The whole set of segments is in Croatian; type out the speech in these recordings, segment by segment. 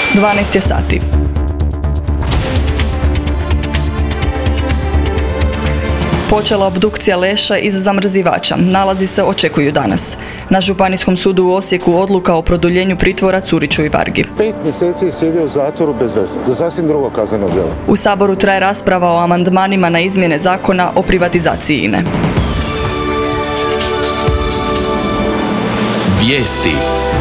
12 je sati. Počela obdukcija leša iz zamrzivača. Nalazi se očekuju danas. Na Županijskom sudu u Osijeku odluka o produljenju pritvora Curiću i Vargi. 5 mjeseci je sjedio u zatvoru bez veze, za sasvim drugo kazneno djelo. U Saboru traje rasprava o amandmanima na izmjene zakona o privatizaciji INE. Vijesti.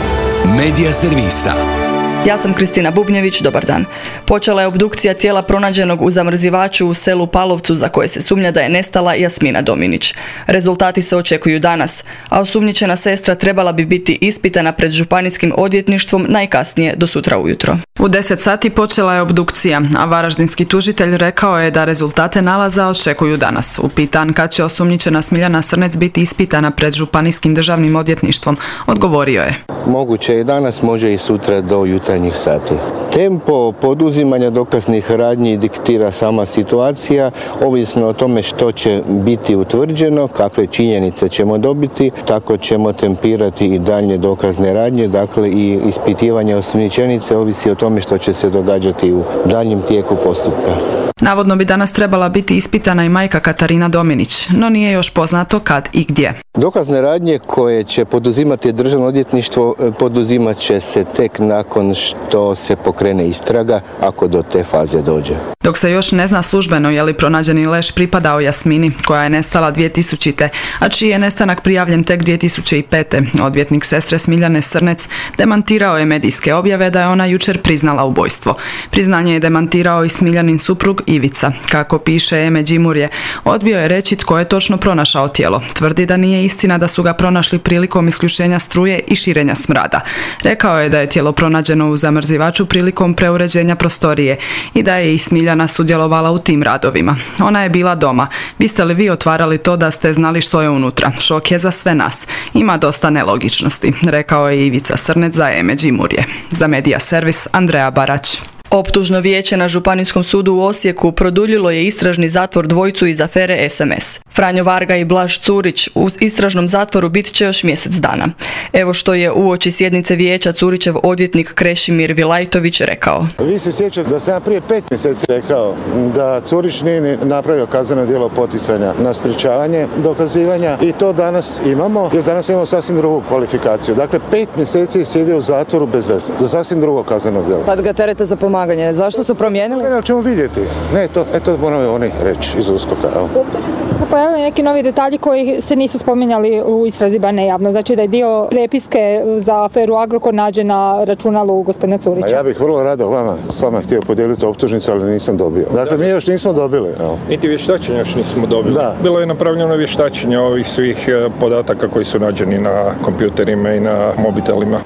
Medija servisa. Ja sam Kristina Bubnjević, dobar dan. Počela je obdukcija tijela pronađenog u zamrzivaču u selu Palovcu za koje se sumnja da je nestala Jasmina Dominić. Rezultati se očekuju danas, a osumnjičena sestra trebala bi biti ispitana pred županijskim odvjetništvom najkasnije do sutra ujutro. U 10 sati počela je obdukcija, a varaždinski tužitelj rekao je da rezultate nalaza očekuju danas. Upitan kad će osumnjičena Smiljana Srnec biti ispitana pred županijskim državnim odvjetništvom, odgovorio je: Moguće i danas, može i sutra do jutarnjih sati. Tempo poduzimanja dokaznih radnji diktira sama situacija, ovisno o tome što će biti utvrđeno, kakve činjenice ćemo dobiti, tako ćemo tempirati i daljnje dokazne radnje, dakle i ispitivanje osumnjičenice ovisi o tome što će se događati u daljnjem tijeku postupka. Navodno bi danas trebala biti ispitana i majka Katarina Dominić, no nije još poznato kad i gdje. Dokazne radnje koje će poduzimati državno odvjetništvo poduzimat će se tek nakon što se pokrene istraga, ako do te faze dođe. Dok se još ne zna službeno je li pronađeni leš pripadao Jasmini, koja je nestala 2000. a čiji je nestanak prijavljen tek 2005. Odvjetnik sestre Smiljane Srnec demantirao je medijske objave da je ona jučer priznala ubojstvo. Priznanje je demantirao i Smiljanin suprug Ivica. Kako piše Međimurje, odbio je reći tko je točno pronašao tijelo. Tvrdi da nije istina da su ga pronašli prilikom isključenja struje i širenja smrada. Rekao je da je tijelo pronađeno u zamrzivaču prilikom preuređenja prostorije i da je i Smiljana sudjelovala u tim radovima. Ona je bila doma. Biste li vi otvarali to da ste znali što je unutra? Šok je za sve nas. Ima dosta nelogičnosti, rekao je Ivica Srnec za Međimurje. Za Medija servis Andreja Barać. Optužno vijeće na Županijskom sudu u Osijeku produljilo je istražni zatvor dvojicu iz afere SMS. Franjo Varga i Blaž Curić u istražnom zatvoru bit će još mjesec dana. Evo što je uoči sjednice vijeća Curićev odvjetnik Krešimir Vilajtović rekao. Vi se sjećate da sam ja prije 5 mjeseci rekao da Curić nije napravio kazneno djelo poticanja na sprječavanje dokazivanja i to danas imamo, jer danas imamo sasvim drugu kvalifikaciju. Dakle, 5 mjeseci je sjedio u zatvoru bez veze, za sasvim drugo kazneno djelo. Pa ga terete za pomaganje. Zašto su promijenili? Ne, ćemo vidjeti. Ne, to moraju oni reći iz USKOK-a. Su pojavili neki novi detalji koji se nisu spominjali u istrazi bar nejavno. Znači da je dio prepiske za aferu Agrokor nađen na računalu gospodina Curića. A ja bih vrlo rado s vama htio podijeliti optužnicu, ali nisam dobio. Dakle, mi još nismo dobili. Niti vještačenja još nismo dobili. Da. Bilo je napravljeno vještačenje ovih svih podataka koji su nađeni na kompjuterima i na mobitelima.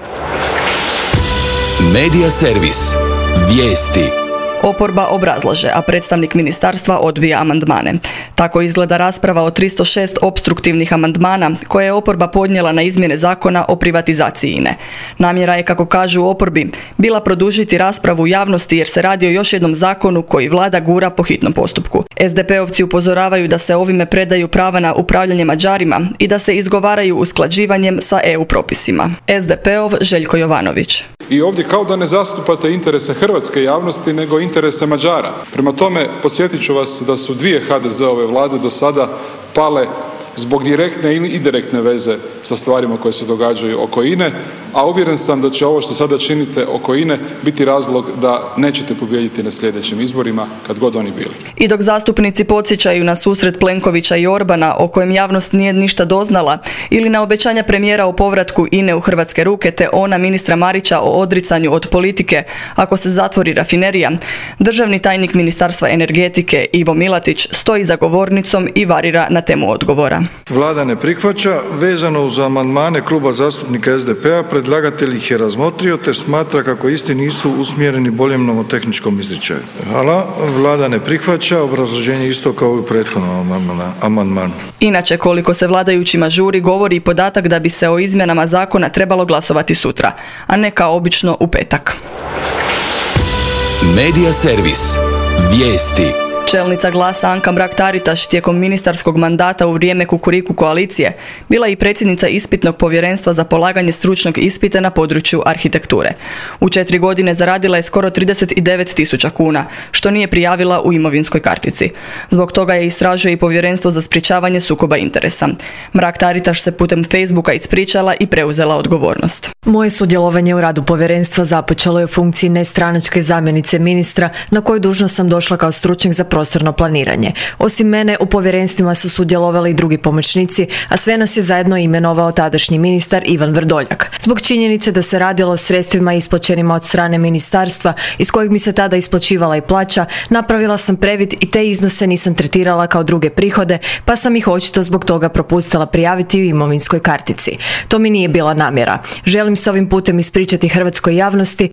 Medija servis. Vijesti. Oporba obrazlaže, a predstavnik ministarstva odbija amandmane. Tako izgleda rasprava o 306 opstruktivnih amandmana koje je oporba podnijela na izmjene zakona o privatizaciji INE. Namjera je, kako kažu u oporbi, bila produžiti raspravu u javnosti jer se radi o još jednom zakonu koji vlada gura po hitnom postupku. SDP-ovci upozoravaju da se ovime predaju prava na upravljanje Mađarima i da se izgovaraju usklađivanjem sa EU propisima. SDP-ov Željko Jovanović. I ovdje kao da ne zastupate interese hrvatske javnosti, nego interese Mađara. Prema tome, podsjetit ću vas da su 2 HDZ-ove vlade do sada pale zbog direktne i indirektne veze sa stvarima koje se događaju oko INE, a uvjeren sam da će ovo što sada činite oko INE biti razlog da nećete pobijediti na sljedećim izborima, kad god oni bili. I dok zastupnici podsjećaju na susret Plenkovića i Orbana, o kojem javnost nije ništa doznala, ili na obećanja premijera o povratku INE u hrvatske ruke, te ona ministra Marića o odricanju od politike ako se zatvori rafinerija, državni tajnik Ministarstva energetike Ivo Milatić stoji za govornicom i varira na temu odgovora. Vlada ne prihvaća. Vezano uz amandmane Kluba zastupnika SDP-a, predlagatelj ih je razmotrio te smatra kako isti nisu usmjereni boljem nomotehničkom izričaju. Hvala. Vlada ne prihvaća. Obrazloženje isto kao i u prethodnom amandmanu. Inače, koliko se vladajućima žuri, govori i podatak da bi se o izmjenama zakona trebalo glasovati sutra, a ne kao obično u petak. Medija servis. Vijesti. Čelnica Glasa Anka Mrak-Taritaš tijekom ministarskog mandata u vrijeme Kukuriku koalicije bila i predsjednica ispitnog povjerenstva za polaganje stručnog ispita na području arhitekture. U 4 godine zaradila je skoro 39.000 kuna, što nije prijavila u imovinskoj kartici. Zbog toga je istražuje i Povjerenstvo za sprječavanje sukoba interesa. Mrak-Taritaš se putem Facebooka ispričala i preuzela odgovornost. Moje sudjelovanje u radu povjerenstva započelo je u funkciji nestranačke zamjenice ministra, na koju dužnost sam došla kao stručnjak za prostorno planiranje. Osim mene, u povjerenstvima su sudjelovali i drugi pomoćnici, a sve nas je zajedno imenovao tadašnji ministar Ivan Vrdoljak. Zbog činjenice da se radilo o sredstvima isplaćenima od strane ministarstva, iz kojeg mi se tada isplaćivala i plaća, napravila sam previd i te iznose nisam tretirala kao druge prihode, pa sam ih očito zbog toga propustila prijaviti u imovinskoj kartici. To mi nije bila namjera. Želim se ovim putem ispričati hrvatskoj javnosti.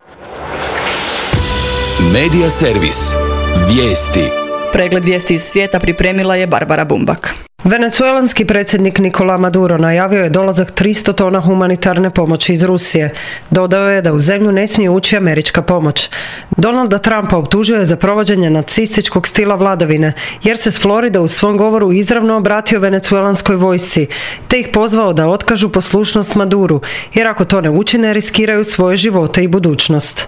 Medija servis. Vijesti. Pregled vijesti iz svijeta pripremila je Barbara Bumbak. Venezuelanski predsjednik Nicolás Maduro najavio je dolazak 300 tona humanitarne pomoći iz Rusije. Dodao je da u zemlju ne smije ući američka pomoć. Donalda Trumpa optužio je za provođenje nacističkog stila vladavine, jer se s Floride u svom govoru izravno obratio venezuelanskoj vojsci, te ih pozvao da otkažu poslušnost Maduru, jer ako to ne učine, riskiraju svoje živote i budućnost.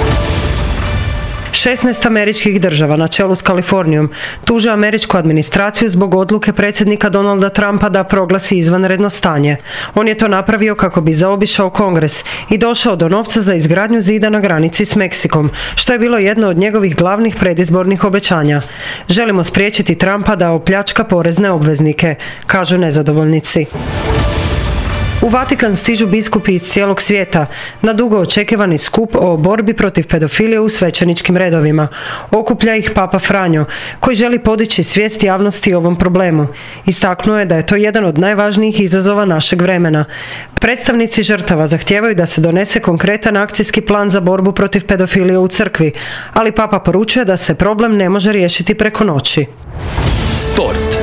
16 američkih država na čelu s Kalifornijom tuže američku administraciju zbog odluke predsjednika Donalda Trumpa da proglasi izvanredno stanje. On je to napravio kako bi zaobišao Kongres i došao do novca za izgradnju zida na granici s Meksikom, što je bilo jedno od njegovih glavnih predizbornih obećanja. Želimo spriječiti Trumpa da opljačka porezne obveznike, kažu nezadovoljnici. U Vatikan stižu biskupi iz cijelog svijeta na dugo očekivani skup o borbi protiv pedofilije u svećeničkim redovima. Okuplja ih Papa Franjo, koji želi podići svijest javnosti o ovom problemu. Istaknuo je da je to jedan od najvažnijih izazova našeg vremena. Predstavnici žrtava zahtijevaju da se donese konkretan akcijski plan za borbu protiv pedofilije u crkvi, ali Papa poručuje da se problem ne može riješiti preko noći. Sport.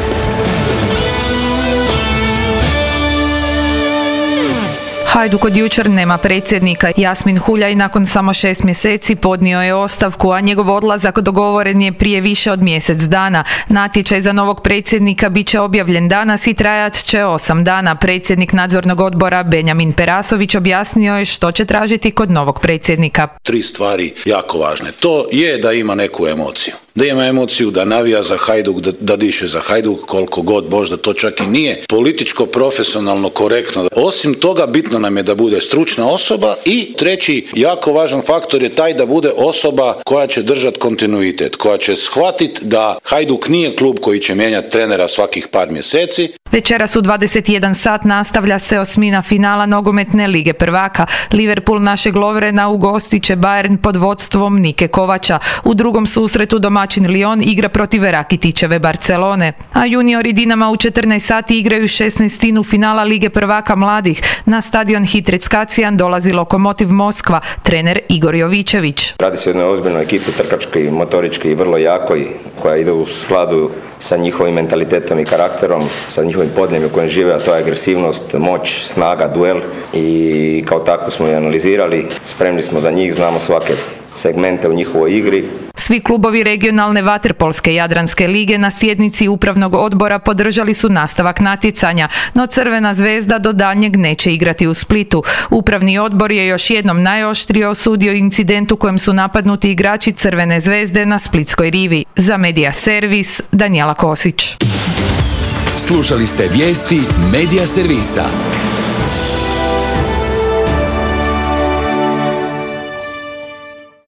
Hajduk od jučer nema predsjednika. Jasmin Huljaj nakon samo 6 mjeseci podnio je ostavku, a njegov odlazak dogovoren je prije više od mjesec dana. Natječaj za novog predsjednika bit će objavljen danas i trajat će 8 dana. Predsjednik nadzornog odbora Benjamin Perasović objasnio je što će tražiti kod novog predsjednika. 3 stvari jako važne. To je da ima neku emociju. Da ima emociju, da navija za Hajduk, da diše za Hajduk, koliko god možda to čak i nije političko, profesionalno, korektno. Osim toga, bitno nam je da bude stručna osoba i treći jako važan faktor je taj da bude osoba koja će držati kontinuitet, koja će shvatiti da Hajduk nije klub koji će mijenjati trenera svakih par mjeseci. Večeras u 21 sat nastavlja se osmina finala nogometne lige prvaka. Liverpool našeg Lovrena ugostit će Bayern pod vodstvom Nike Kovača. U drugom susretu domaćin Lyon igra protiv Rakitićeve Barcelone. A juniori Dinama u 14 sati igraju 16. finala lige prvaka mladih. Na stadion Hitrec Kacijan dolazi Lokomotiv Moskva, trener Igor Jovičević. Radi se o jednoj ozbiljnoj ekipi, trkački, motorički i vrlo jakoj, koja ide u skladu sa njihovim mentalitetom i karakterom, sa njihovim podnebljem u kojem žive, a to je agresivnost, moć, snaga, duel, i kao tako smo i analizirali. Spremni smo za njih, znamo svake segmente u njihovoj igri. Svi klubovi regionalne vaterpolske Jadranske lige na sjednici upravnog odbora podržali su nastavak natjecanja, no Crvena zvezda do daljnjeg neće igrati u Splitu. Upravni odbor je još jednom najoštrije osudio incident u kojem su napadnuti igrači Crvene zvezde na splitskoj rivi. Za Medija servis, Danijela Kosić. Slušali ste vijesti Medija servisa.